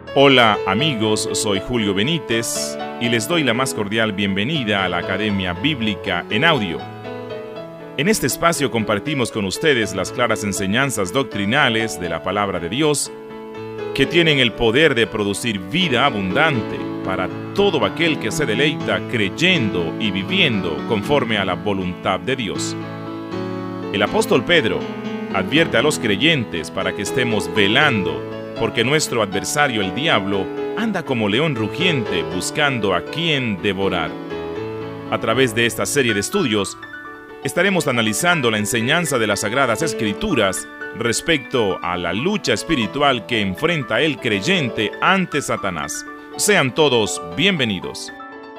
Hola amigos, soy Julio Benítez y les doy la más cordial bienvenida a la Academia Bíblica en Audio. En este espacio compartimos con ustedes las claras enseñanzas doctrinales de la Palabra de Dios que tienen el poder de producir vida abundante para todo aquel que se deleita creyendo y viviendo conforme a la voluntad de Dios. El apóstol Pedro advierte a los creyentes para que estemos velando, porque nuestro adversario el diablo anda como león rugiente buscando a quien devorar. A través de esta serie de estudios, estaremos analizando la enseñanza de las Sagradas Escrituras respecto a la lucha espiritual que enfrenta el creyente ante Satanás. Sean todos bienvenidos.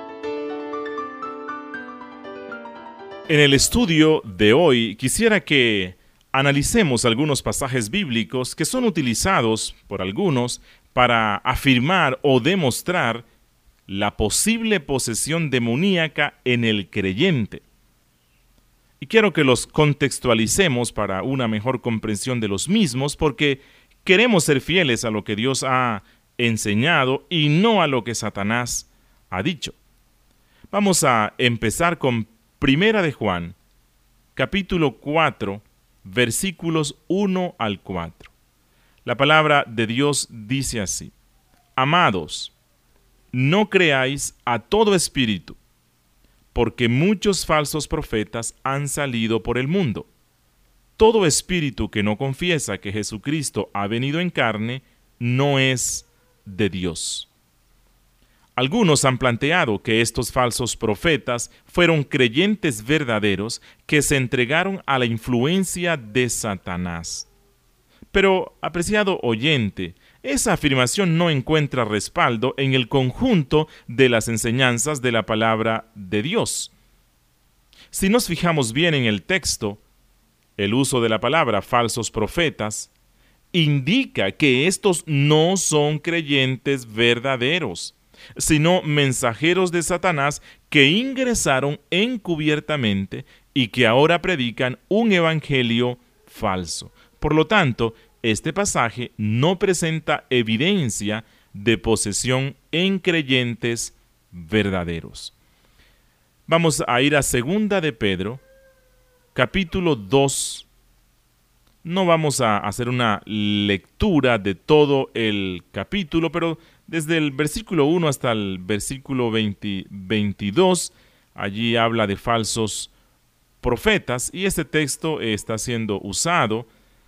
En el estudio de hoy quisiera que analicemos algunos pasajes bíblicos que son utilizados por algunos para afirmar o demostrar la posible posesión demoníaca en el creyente. Y quiero que los contextualicemos para una mejor comprensión de los mismos, porque queremos ser fieles a lo que Dios ha enseñado y no a lo que Satanás ha dicho. Vamos a empezar con Primera de Juan, capítulo 4, versículos 1 al 4. La palabra de Dios dice así: Amados, no creáis a todo espíritu, porque muchos falsos profetas han salido por el mundo. Todo espíritu que no confiesa que Jesucristo ha venido en carne no es de Dios. Algunos han planteado que estos falsos profetas fueron creyentes verdaderos que se entregaron a la influencia de Satanás. Pero, apreciado oyente, esa afirmación no encuentra respaldo en el conjunto de las enseñanzas de la palabra de Dios. Si nos fijamos bien en el texto, el uso de la palabra falsos profetas indica que estos no son creyentes verdaderos, sino mensajeros de Satanás que ingresaron encubiertamente y que ahora predican un evangelio falso. Por lo tanto, este pasaje no presenta evidencia de posesión en creyentes verdaderos. Vamos a ir a Segunda de Pedro, capítulo 2. No vamos a hacer una lectura de todo el capítulo, pero desde el versículo 1 hasta el versículo 22, allí habla de falsos profetas, y este texto está siendo usado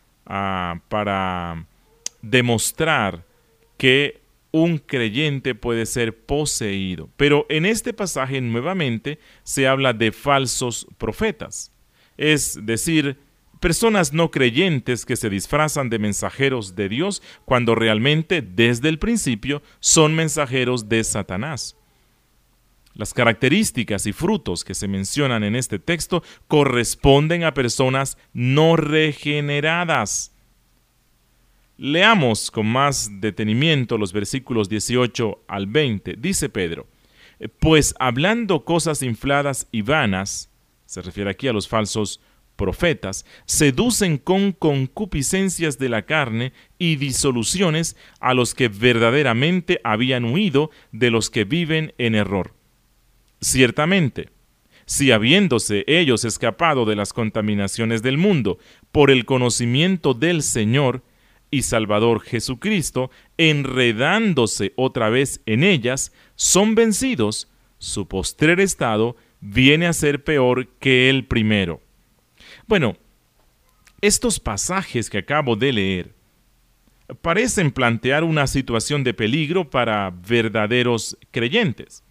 para demostrar que un creyente puede ser poseído. Pero en este pasaje nuevamente se habla de falsos profetas, es decir, personas no creyentes que se disfrazan de mensajeros de Dios cuando realmente desde el principio son mensajeros de Satanás. Las características y frutos que se mencionan en este texto corresponden a personas no regeneradas. Leamos con más detenimiento los versículos 18 al 20. Dice Pedro: Pues hablando cosas infladas y vanas, se refiere aquí a los falsos profetas, seducen con concupiscencias de la carne y disoluciones a los que verdaderamente habían huido de los que viven en error. Ciertamente, si habiéndose ellos escapado de las contaminaciones del mundo por el conocimiento del Señor y Salvador Jesucristo, enredándose otra vez en ellas, son vencidos, su postrer estado viene a ser peor que el primero. Bueno, estos pasajes que acabo de leer parecen plantear una situación de peligro para verdaderos creyentes.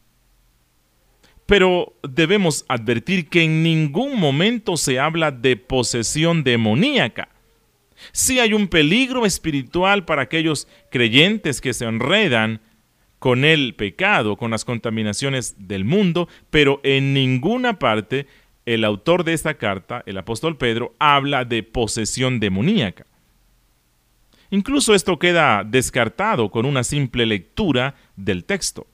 Pero debemos advertir que en ningún momento se habla de posesión demoníaca. Sí hay un peligro espiritual para aquellos creyentes que se enredan con el pecado, con las contaminaciones del mundo, pero en ninguna parte el autor de esta carta, el apóstol Pedro, habla de posesión demoníaca. Incluso esto queda descartado con una simple lectura del texto.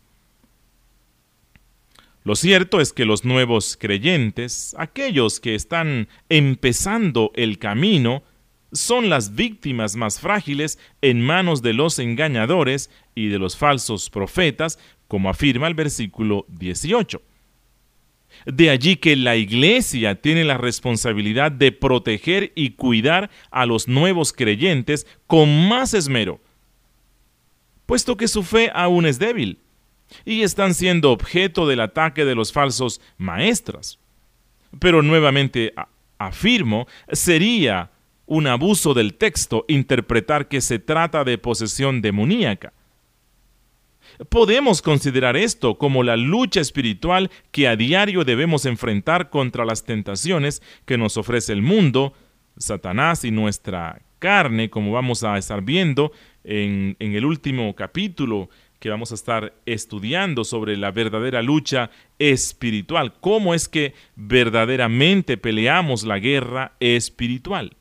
Lo cierto es que los nuevos creyentes, aquellos que están empezando el camino, son las víctimas más frágiles en manos de los engañadores y de los falsos profetas, como afirma el versículo 18. De allí que la Iglesia tiene la responsabilidad de proteger y cuidar a los nuevos creyentes con más esmero, puesto que su fe aún es débil y están siendo objeto del ataque de los falsos maestros. Pero nuevamente afirmo, sería un abuso del texto interpretar que se trata de posesión demoníaca. Podemos considerar esto como la lucha espiritual que a diario debemos enfrentar contra las tentaciones que nos ofrece el mundo, Satanás y nuestra carne, como vamos a estar viendo en el último capítulo que vamos a estar estudiando sobre la verdadera lucha espiritual. ¿Cómo es que verdaderamente peleamos la guerra espiritual?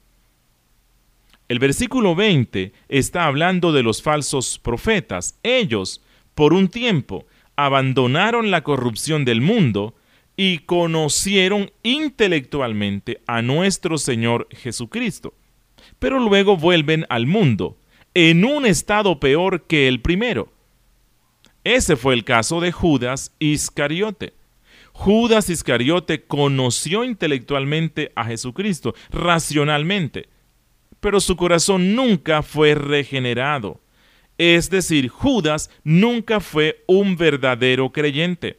El versículo 20 está hablando de los falsos profetas. Ellos, por un tiempo, abandonaron la corrupción del mundo y conocieron intelectualmente a nuestro Señor Jesucristo, pero luego vuelven al mundo en un estado peor que el primero. Ese fue el caso de Judas Iscariote. Judas Iscariote conoció intelectualmente a Jesucristo, racionalmente, pero su corazón nunca fue regenerado. Es decir, Judas nunca fue un verdadero creyente.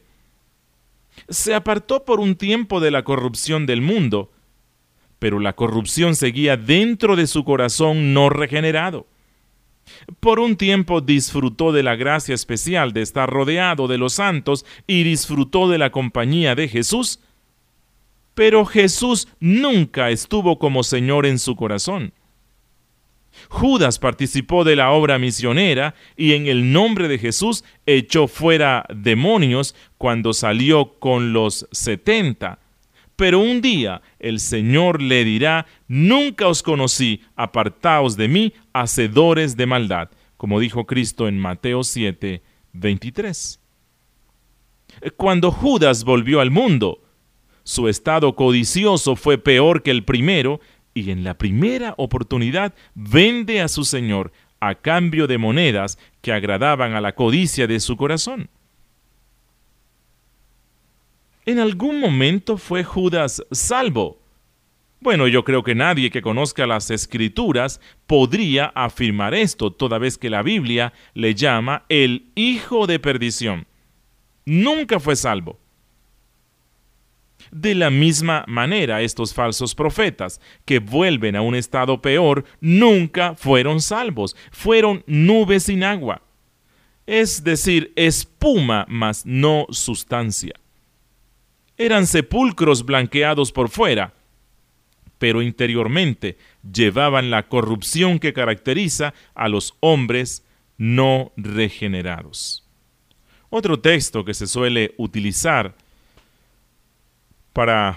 Se apartó por un tiempo de la corrupción del mundo, pero la corrupción seguía dentro de su corazón no regenerado. Por un tiempo disfrutó de la gracia especial de estar rodeado de los santos y disfrutó de la compañía de Jesús, pero Jesús nunca estuvo como Señor en su corazón. Judas participó de la obra misionera y en el nombre de Jesús echó fuera demonios cuando salió con los 70. Pero un día el Señor le dirá: nunca os conocí, apartaos de mí, hacedores de maldad, como dijo Cristo en Mateo 7, 23. Cuando Judas volvió al mundo, su estado codicioso fue peor que el primero, y en la primera oportunidad vende a su Señor a cambio de monedas que agradaban a la codicia de su corazón. ¿En algún momento fue Judas salvo? Bueno, yo creo que nadie que conozca las Escrituras podría afirmar esto, toda vez que la Biblia le llama el hijo de perdición. Nunca fue salvo. De la misma manera, estos falsos profetas, que vuelven a un estado peor, nunca fueron salvos. Fueron nubes sin agua. Es decir, espuma, mas no sustancia. Eran sepulcros blanqueados por fuera, pero interiormente llevaban la corrupción que caracteriza a los hombres no regenerados. Otro texto que se suele utilizar para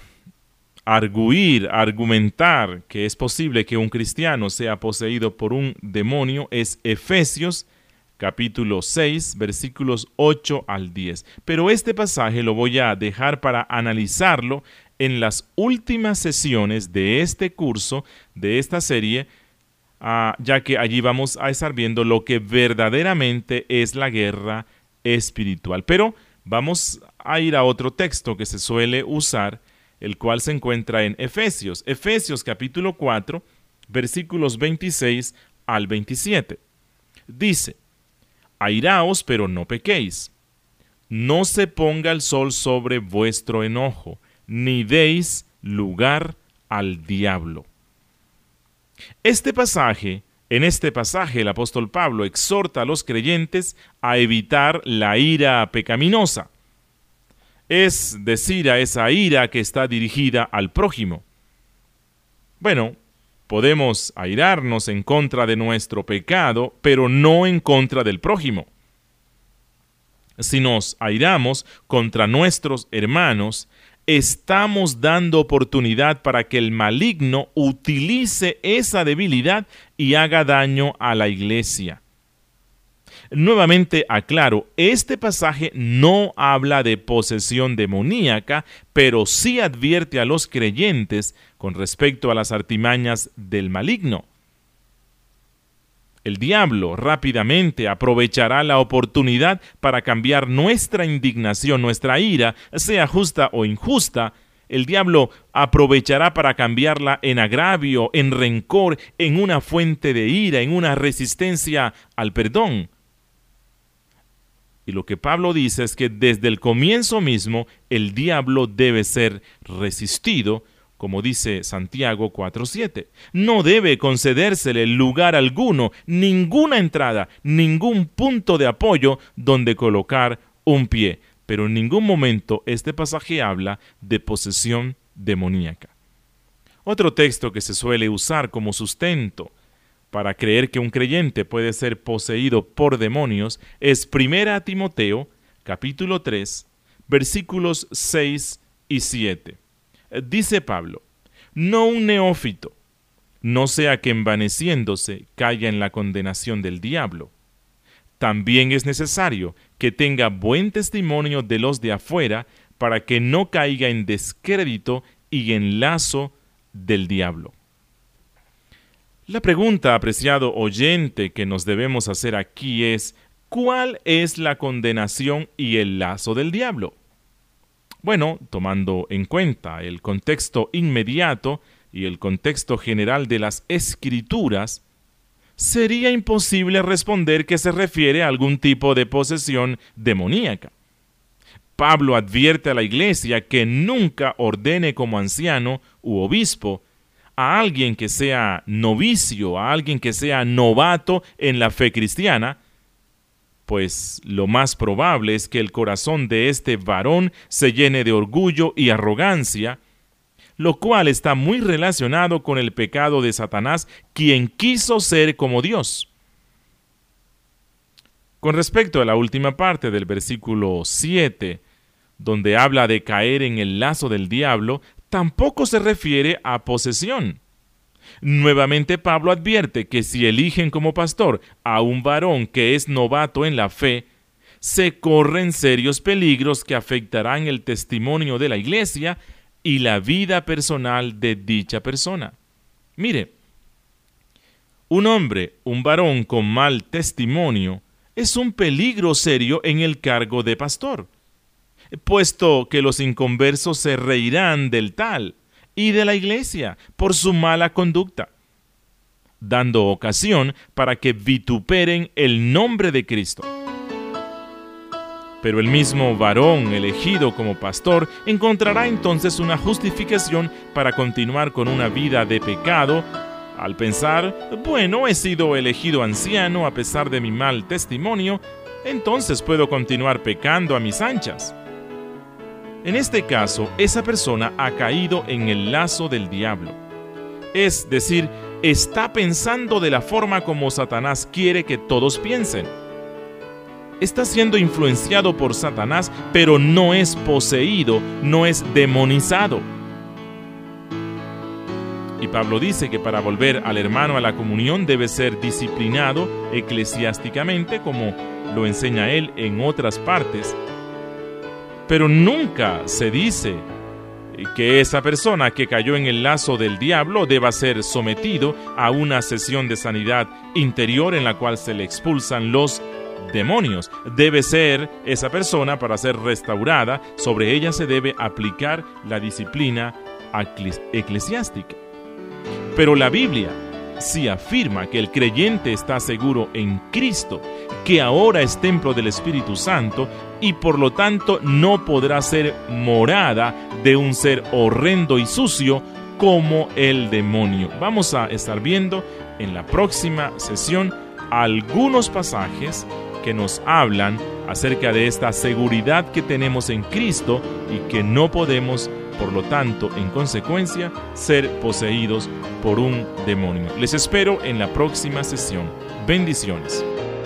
argumentar que es posible que un cristiano sea poseído por un demonio es Efesios capítulo 6, versículos 8 al 10. Pero este pasaje lo voy a dejar para analizarlo en las últimas sesiones de este curso, de esta serie, ya que allí vamos a estar viendo lo que verdaderamente es la guerra espiritual. Pero vamos a ir a otro texto que se suele usar, el cual se encuentra en Efesios capítulo 4, versículos 26 al 27. Dice: airaos, pero no pequéis. No se ponga el sol sobre vuestro enojo, ni deis lugar al diablo. En este pasaje el apóstol Pablo exhorta a los creyentes a evitar la ira pecaminosa, es decir, a esa ira que está dirigida al prójimo. Bueno, podemos airarnos en contra de nuestro pecado, pero no en contra del prójimo. Si nos airamos contra nuestros hermanos, estamos dando oportunidad para que el maligno utilice esa debilidad y haga daño a la iglesia. Nuevamente aclaro, este pasaje no habla de posesión demoníaca, pero sí advierte a los creyentes con respecto a las artimañas del maligno. El diablo rápidamente aprovechará la oportunidad para cambiar nuestra indignación, nuestra ira, sea justa o injusta. El diablo aprovechará para cambiarla en agravio, en rencor, en una fuente de ira, en una resistencia al perdón. Y lo que Pablo dice es que desde el comienzo mismo el diablo debe ser resistido, como dice Santiago 4:7. No debe concedérsele lugar alguno, ninguna entrada, ningún punto de apoyo donde colocar un pie. Pero en ningún momento este pasaje habla de posesión demoníaca. Otro texto que se suele usar como sustento para creer que un creyente puede ser poseído por demonios es 1 Timoteo, capítulo 3, versículos 6 y 7. Dice Pablo: no un neófito, no sea que envaneciéndose caiga en la condenación del diablo. También es necesario que tenga buen testimonio de los de afuera para que no caiga en descrédito y en lazo del diablo. La pregunta, apreciado oyente, que nos debemos hacer aquí es: ¿cuál es la condenación y el lazo del diablo? Bueno, tomando en cuenta el contexto inmediato y el contexto general de las Escrituras, sería imposible responder que se refiere a algún tipo de posesión demoníaca. Pablo advierte a la iglesia que nunca ordene como anciano u obispo a alguien que sea novicio, a alguien que sea novato en la fe cristiana, pues lo más probable es que el corazón de este varón se llene de orgullo y arrogancia, lo cual está muy relacionado con el pecado de Satanás, quien quiso ser como Dios. Con respecto a la última parte del versículo 7, donde habla de caer en el lazo del diablo, tampoco se refiere a posesión. Nuevamente Pablo advierte que si eligen como pastor a un varón que es novato en la fe, se corren serios peligros que afectarán el testimonio de la iglesia y la vida personal de dicha persona. Mire, un hombre, un varón con mal testimonio, es un peligro serio en el cargo de pastor, puesto que los inconversos se reirán del tal y de la iglesia por su mala conducta, dando ocasión para que vituperen el nombre de Cristo. Pero el mismo varón elegido como pastor encontrará entonces una justificación para continuar con una vida de pecado, al pensar: bueno, he sido elegido anciano a pesar de mi mal testimonio, entonces puedo continuar pecando a mis anchas. En este caso, esa persona ha caído en el lazo del diablo. Es decir, está pensando de la forma como Satanás quiere que todos piensen. Está siendo influenciado por Satanás, pero no es poseído, no es demonizado. Y Pablo dice que para volver al hermano a la comunión debe ser disciplinado eclesiásticamente, como lo enseña él en otras partes. Pero nunca se dice que esa persona que cayó en el lazo del diablo deba ser sometido a una sesión de sanidad interior en la cual se le expulsan los demonios. Debe ser esa persona, para ser restaurada, sobre ella se debe aplicar la disciplina eclesiástica. Pero la Biblia sí afirma que el creyente está seguro en Cristo, que ahora es templo del Espíritu Santo y por lo tanto no podrá ser morada de un ser horrendo y sucio como el demonio. Vamos a estar viendo en la próxima sesión algunos pasajes que nos hablan acerca de esta seguridad que tenemos en Cristo y que no podemos, por lo tanto, en consecuencia, ser poseídos por un demonio. Les espero en la próxima sesión. Bendiciones.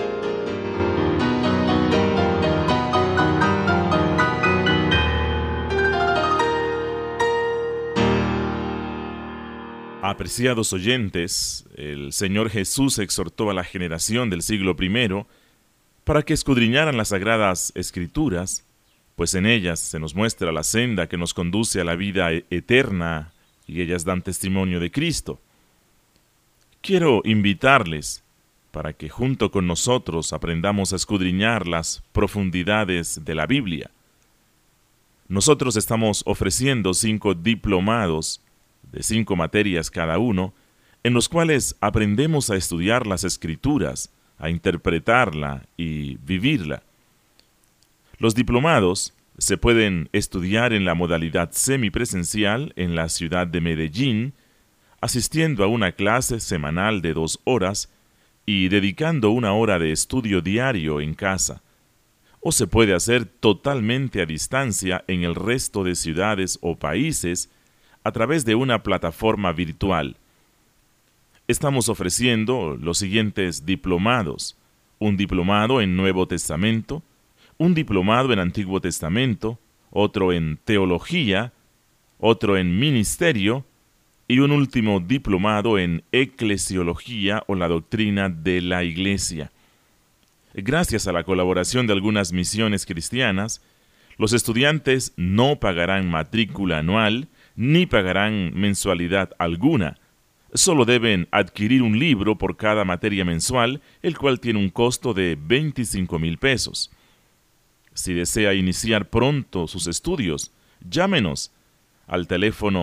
Apreciados oyentes, el Señor Jesús exhortó a la generación del siglo I para que escudriñaran las Sagradas Escrituras, pues en ellas se nos muestra la senda que nos conduce a la vida eterna y ellas dan testimonio de Cristo. Quiero invitarles para que junto con nosotros aprendamos a escudriñar las profundidades de la Biblia. Nosotros estamos ofreciendo 5 diplomados de 5 materias cada uno, en los cuales aprendemos a estudiar las Escrituras, a interpretarla y vivirla. Los diplomados se pueden estudiar en la modalidad semipresencial en la ciudad de Medellín, asistiendo a una clase semanal de 2 horas y dedicando 1 hora de estudio diario en casa. O se puede hacer totalmente a distancia en el resto de ciudades o países a través de una plataforma virtual. Estamos ofreciendo los siguientes diplomados: un diplomado en Nuevo Testamento, un diplomado en Antiguo Testamento, otro en Teología, otro en Ministerio y un último diplomado en Eclesiología o la doctrina de la Iglesia. Gracias a la colaboración de algunas misiones cristianas, los estudiantes no pagarán matrícula anual ni pagarán mensualidad alguna. Solo deben adquirir un libro por cada materia mensual, el cual tiene un costo de 25,000 pesos. Si desea iniciar pronto sus estudios, llámenos al teléfono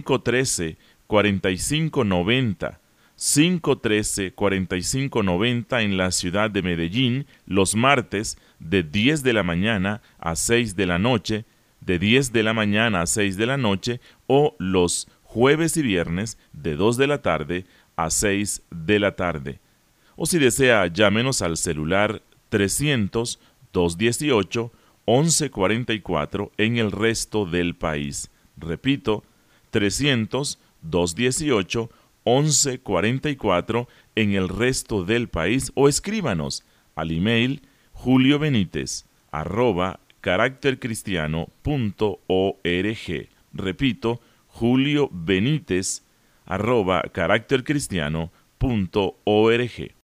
513-4590, 513-4590 en la ciudad de Medellín, los martes de 10 de la mañana a 6 de la noche, de 10 de la mañana a 6 de la noche, o los jueves y viernes de 2 de la tarde a 6 de la tarde. O si desea, llámenos al celular 300-218-1144 en el resto del país. Repito, 300-218-1144 en el resto del país, o escríbanos al email juliobenitez@caractercristiano.org. Repito, juliobenitez@caractercristiano.org.